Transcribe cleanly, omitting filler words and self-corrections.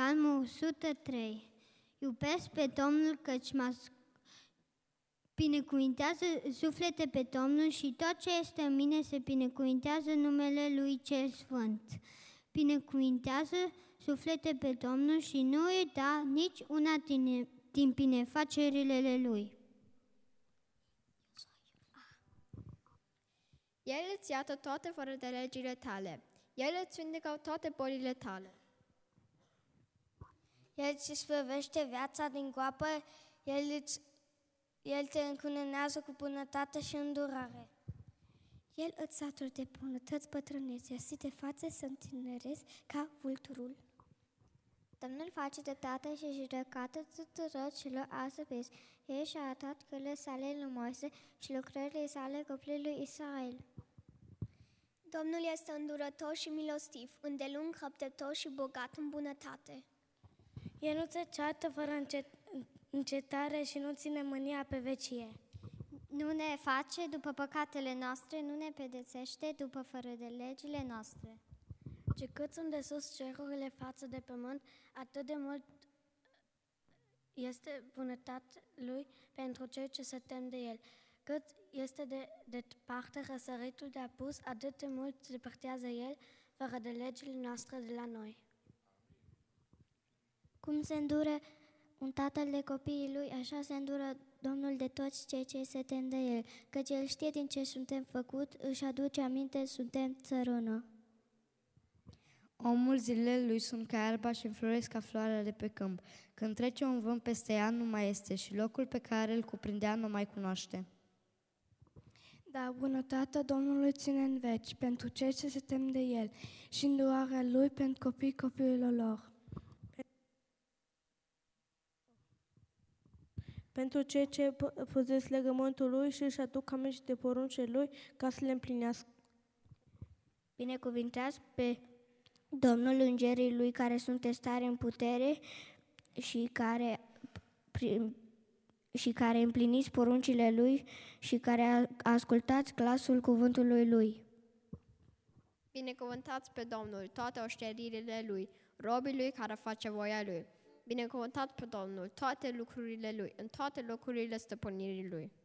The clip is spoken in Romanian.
Psalmul 103. Iubesc pe Domnul căci m-a binecuvintează suflete pe Domnul și tot ce este în mine se binecuvintează numele Lui cel Sfânt. Binecuvintează suflete pe Domnul și nu îi da nici una din binefacerile Lui. El îți iată toate fără de legile tale. El îți vindecă toate bolile tale. El ți spăvește viața din groapă, El te încununează cu bunătate și îndurare. El îți satură de bunătăți bătrânețe, și de față să întinerezi ca vulturul. Domnul face dreptate și judecată tuturor celor asăbiți. El și-a arătat căile sale lumoase și lucrările sale copilului Israel. Domnul este îndurător și milostiv, îndelung răbdător și bogat în bunătate. El nu se ceartă fără încetare și nu ține mânia pe vecie. Nu ne face după păcatele noastre, nu ne pedepsește după fără de legile noastre. Ce cât sunt de sus cerurile față de pământ, atât de mult este bunătatea Lui pentru cei ce se tem de El. Cât este de departe răsăritul de apus, atât de mult se depărtează El fără de legile noastre de la noi. Cum se îndură un tatăl de copiii lui, așa se îndură Domnul de toți cei ce se tem de El, căci El știe din ce suntem făcut, își aduce aminte, suntem țărână. Omul zilele lui sunt ca iarba și înfloresc ca floarea de pe câmp. Când trece un vânt peste ea, nu mai este și locul pe care îl cuprindea nu mai cunoaște. Dar bunătatea Domnului ține în veci pentru cei ce se tem de El și îndurarea Lui pentru copiilor lor. Pentru cei ce păzesc legământul Lui și își aduc aminte de poruncile Lui ca să le împlinească. Binecuvintează pe Domnul îngerii Lui care sunt testare în putere și care împliniți poruncile Lui și care ascultați glasul cuvântului Lui. Binecuvântați pe Domnul toate oșteririle Lui, robii Lui care face voia Lui. Binecuvântați pe Domnul toate lucrurile Lui, în toate locurile stăpânirii Lui.